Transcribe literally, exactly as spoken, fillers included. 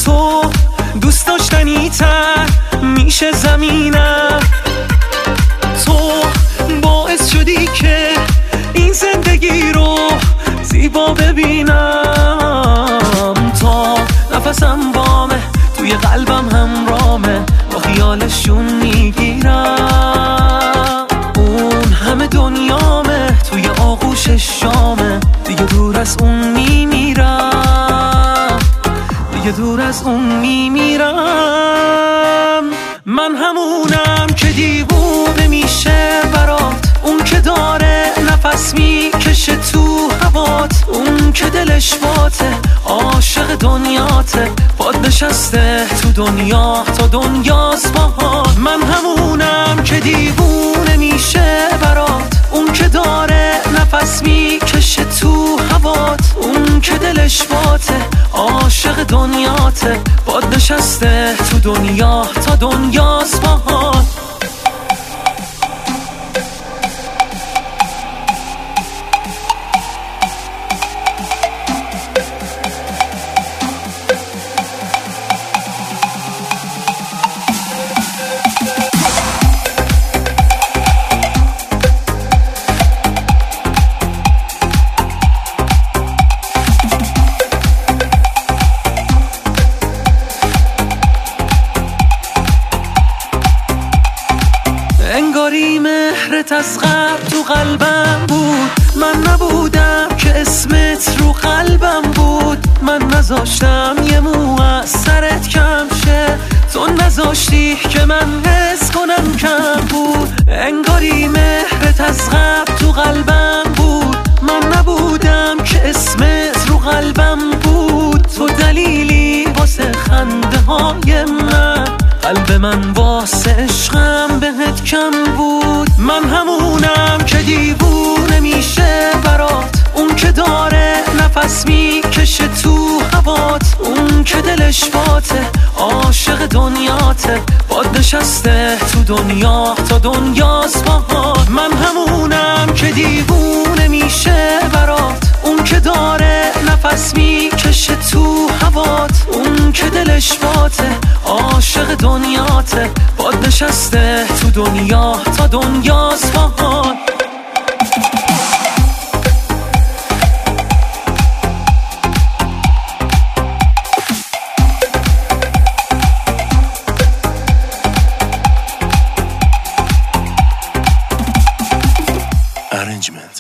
از تو دوست داشتنی تر میشه زمینم. تو باعث شدی که این زندگی رو زیبا ببینم. تا نفسم بامه توی قلبم همرامه، با خیالشون میگیرم. اون همه دنیامه توی آغوش شامه، دیگه دور از اون میمیرم، دیگه دور از اون میمیرم. من همونم که دیوونه میشه برات، اون که داره نفس میکشه تو هوات، اون که دلش باته عاشق دنیاته، باد نشسته تو دنیا تا دنیاست باهات. من همونم که دیوونه میشه برات، اون که داره نفس میکشه تو هوات، اون که دلش باته عاشق دنیاته، باد نشسته تو دنیا تا دنیاست باهات. انگاری مهرت از قبل تو قلبم بود، من نبودم که اسمت رو قلبم بود. من نذاشتم یه مو از سرت کم شه، تو نذاشتی که من حس کنم کم بود. انگاری مهرت از قبل تو قلبم بود، من نبودم که اسمت رو قلبم بود. تو دلیلی واسه خنده های من، قلب من واسه عشقم بهت کم بود. من همونم که دیوونه میشه برات، اون که داره نفس میکشه تو هوات، اون که دلش باته عاشق دنیاته، باد نشسته تو دنیا تا دنیاست باهات. من همونم که دیوونه میشه برات، اون که داره نفس میکشه تو هوات، اون که دلش باته عاشق دنیاته، باد نشسته تو دنیا تا دنیاست باهات. Arrangement.